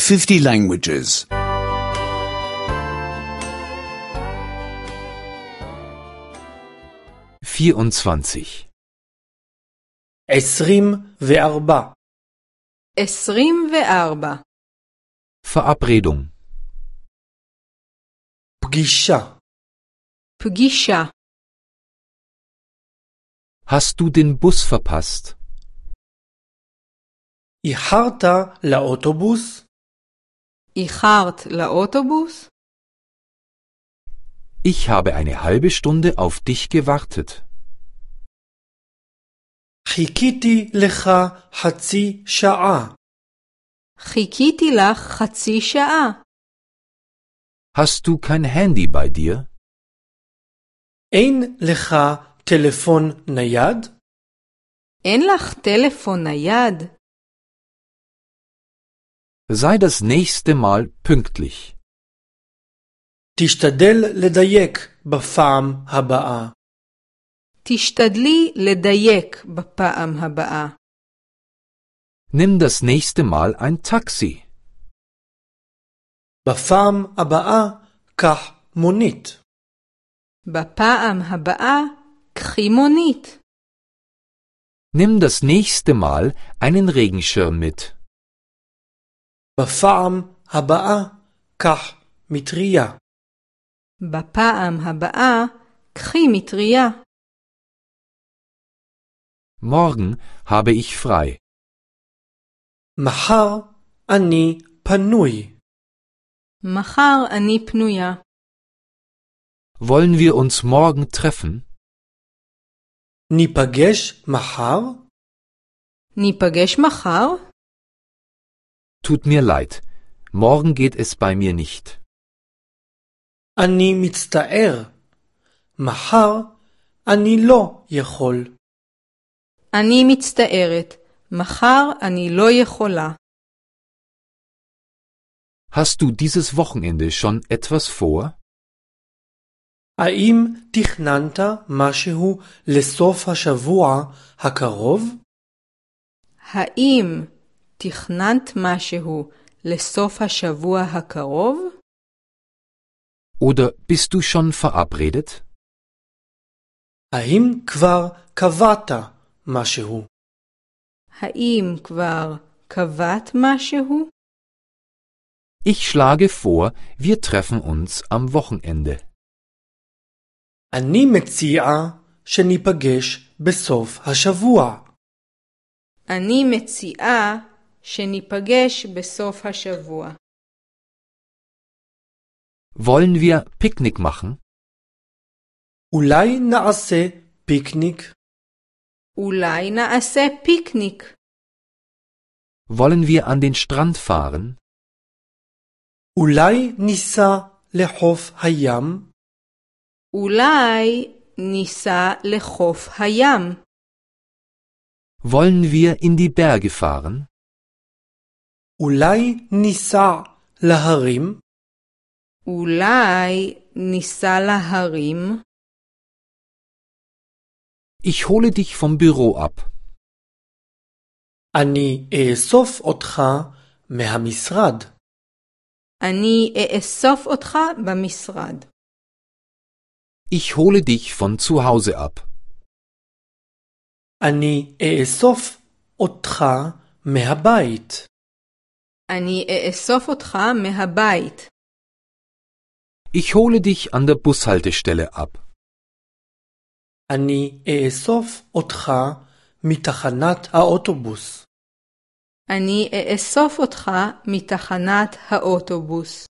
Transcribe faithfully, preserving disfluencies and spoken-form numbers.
fifty languages. vierundzwanzig. עשרים וארבע. עשרים וארבע. Verabredung. פגישה. פגישה. Hast du den Bus verpasst? איחרת לאוטובוס? איחרת לאוטובוס? Ich habe eine halbe Stunde auf dich gewartet. חיכיתי לך חצי שעה. חיכיתי לך חצי שעה. Hast du kein Handy bei dir? אין לך טלפון נייד? אין לך טלפון נייד? Sei das nächste Mal pünktlich. תשתדל לדייק בפעם הבאה. תשתדלי לדייק בפעם הבאה. Nimm das nächste Mal ein Taxi. בפעם הבאה קח מונית. בפעם הבאה קחי מונית. Nimm das nächste Mal einen Regenschirm mit. בפעם הבאה קח מטריה. בפעם הבאה קחי מטריה. Morgen habe ich frei. מחר אני פנוי. מחר אני פנויה. Wollen wir uns morgen treffen? ניפגש מחר? ניפגש מחר? Tut mir leid. Morgen geht es bei mir nicht. אני מצטער. מחר אני לא יכול. אני מצטערת. מחר אני לא יכולה. Hast du dieses Wochenende schon etwas vor? האם תכננת משהו לסוף השבוע הקרוב? האם תכננת משהו לסוף השבוע הקרוב? Oder bist du schon verabredet? האם כבר קבעת משהו? האם כבר קבעת משהו? Ich schlage vor, wir treffen uns am Wochenende. אני מציע שניפגש בסוף השבוע. אני מציעה שניפגש בסוף השבוע. Wollen wir Picknick machen? אולי נעשה פיקניק? אולי נעשה פיקניק. Wollen wir an den Strand fahren? אולי ניסע לחוף הים? אולי ניסע לחוף הים. Wollen wir in die Berge fahren? אולי ניסע להרים? אולי ניסע להרים. Ich hole dich vom Büro ab. אני אאסוף אותך מהמשרד. אני אאסוף אותך במשרד. Ich hole dich von zu Hause ab. אני אאסוף אותך מהבית. אני אאסוף אותך מהבית. Ich hole dich an der Bushaltestelle ab. אני אאסוף אותך מתחנת האוטובוס. אני אאסוף אותך מתחנת האוטובוס.